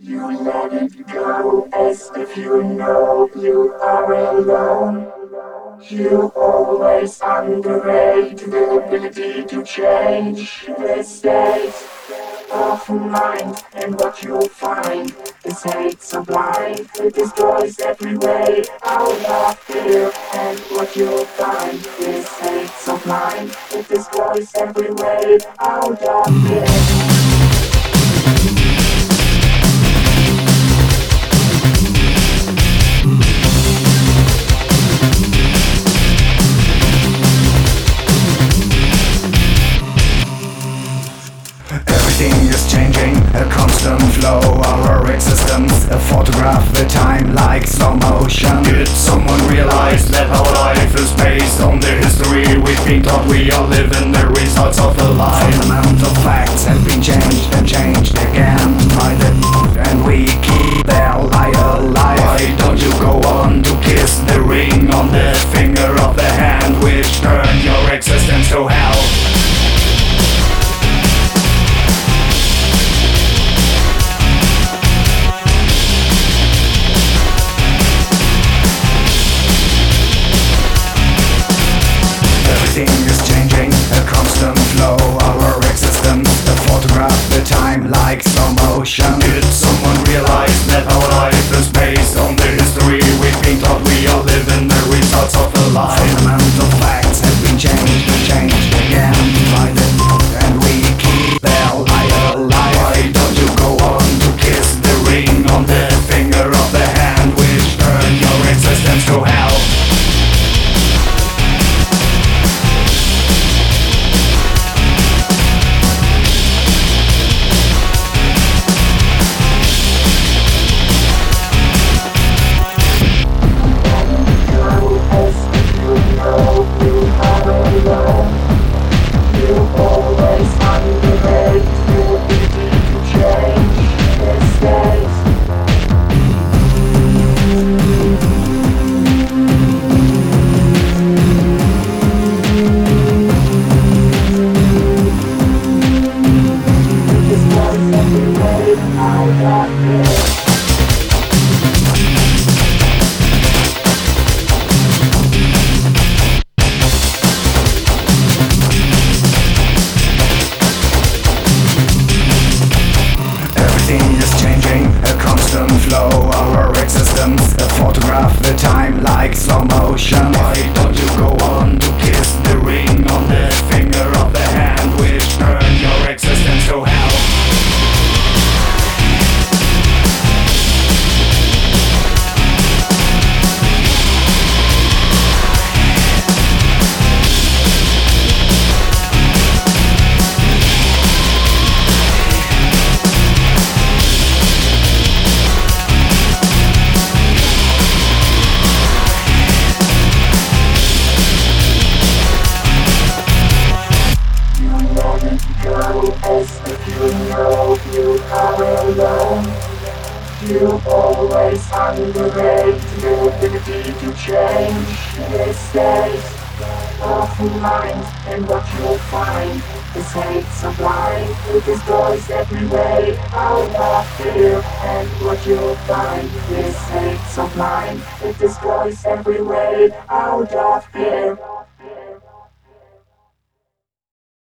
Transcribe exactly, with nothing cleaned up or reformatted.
You let it go as if you know you are alone. You always underrate the ability to change the state of mind, and what you'll find is hate so blind. It destroys every way out of fear, and what you'll find is hate so blind. It destroys every way out of fear. Everything is changing, a constant flow, our existence, a photograph, the time like slow motion. Did someone realize that our life is based on the history we've been taught? We are living the results of a lie. Fundamental facts have been changed and changed again by the and we keep their lie alive. Why don't you go on to kiss the ring on the finger of the hand which turned your existence to hell? Everything is changing, a constant flow, our existence, a photograph, the time like slow motion. Did someone realize that our life is based on the history we've been taught? We are living the results of a lie. Fundamental facts have been changed and changed again by the and we keep their lie alive. Why don't you go on to kiss the ring on the finger of the hand which turned your existence to hell? Flow, our existence, a photograph, the time like slow motion. Why don't you go on to kiss the ring on the finger of the hand which turned your existence to hell? You always underrate the ability to change the state of mind, and what you'll find is hate so blind. It destroys every way out of fear, and what you'll find is hate so blind. It destroys every way out of fear.